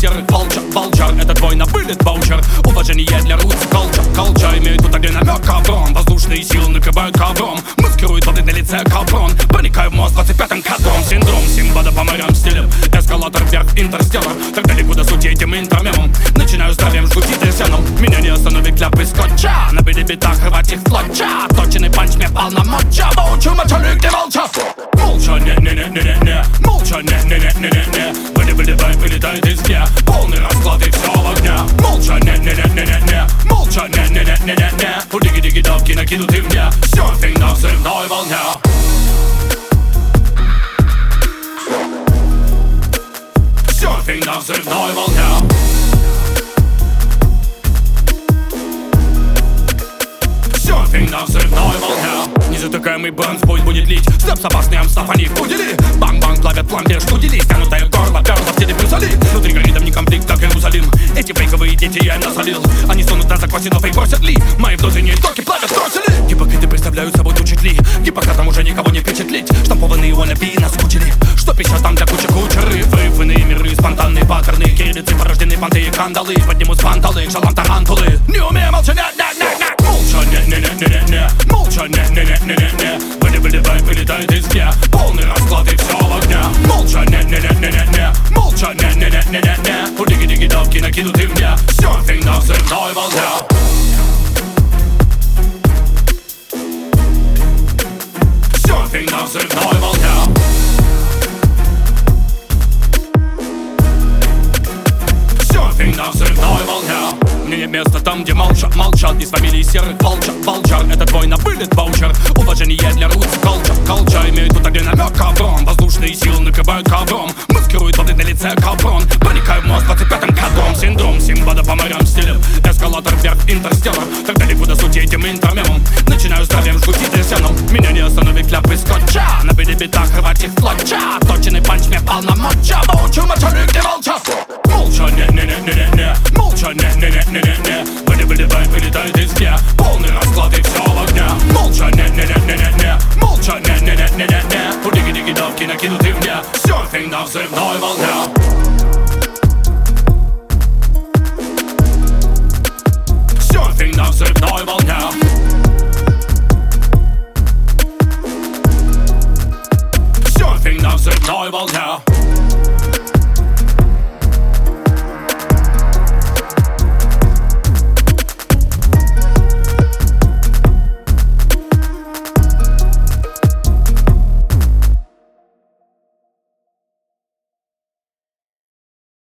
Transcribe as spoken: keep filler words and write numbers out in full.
серых волчар, волчар. Это твой на вылет ваучер. Уважение для рутс, колча, колча. Имеют тут один намек ковром. Воздушные силы накрывают ковром. Маскируют воды на лице капрон. Проникаю в мозг двадцать пятым кадром. Синдром Симбада по морям стилем. Эскалатор вверх, интерстеллар. Так далеко до сути этим интермемом. Начинаю здравием шутить и сеном. Меня не остановит кляпы скотча. На битах рвать их флотча. Точный панч мне полномочия. Воучу мочали, где молча. Молча, не-не-не-не-не. Молча, не-не-не-не-не. Были-были-бай, вылетает из дня. Полный расклад и все в огня. Молча, не-не-не-не-не-не. Молча, не-не-не-не-не-не. Удиги-диги-давки накинуты мне. Серфинг на взрывной волне. Серфинг на взрывной волне. Серфинг на взрывной волне. Незатыкаемый бронспойт будет лить. Степ с опасным амстав, они впудили. Банг-банг плавят пломбир, штудили. Стянутое горло, горло в теле брюсали. Внутри горит не конфликт, как Иерусалим. Эти фейковые дети я насолил. Они сунут на заквасинов и бросят ли. Мои внутренние токи плавят бросили. Гипокриты представляют собой тучи тли. Гиппократом уже никого не впечатлить. Штампованные wannabe наскучили. Что пищат там для кучи кучеры. Вырванные миры, спонтанные паттерны. Кириллицы порождены понты и кандалы. Поднимут спанталы, шалам тарантулы. Не умею молчать, не-не-не-не. Молча, не-не-не-не-не. Молча, не-не-не-не-не-не. Были-были-бай, вылетает из дня. Полный расклад и все в огня. Молча, не-не-не-не-не-не. Молча, не-не-не-не-не-не. Удиги-диги-давки накинуты мне. Серфинг на взрывной волне. Серфинг на взрывной волне. Серфинг на взрывной волне. Мне не место там, где молчат, молчат. Из фамилии серых волчар, волчар. Это твой на вылет ваучер. Уважение для рутс, колча, колча. Имеют тут один намек ковром. Воздушные силы накрывают ковром. Маскируют воды на лице капрон. Проникаю в мозг двадцать пятым кадром. Синдром Симбада по морям стилем. Эскалатор вверх, интерстеллар. Так далеко до сути этим интермемом. Начинаю здравием шутить и сеном. Меня не остановит кляпы скотча. На битах рвать их флотча. Точный панч мне полномочия. Воучу мочали, где молча. Молча, не-не-не-не-не-не. Молча, не-не-не-не-не-не. Были-были-бай, вылетает из дня. Полный расклад и все в огня. Молча, не-не-не-не-не-не. Молча, не-не-не-не-не-не. Удиги-диги-давки накинуты мне. Серфинг на взрывной волне. Серфинг на взрывной волне. Серфинг на взрывной волне.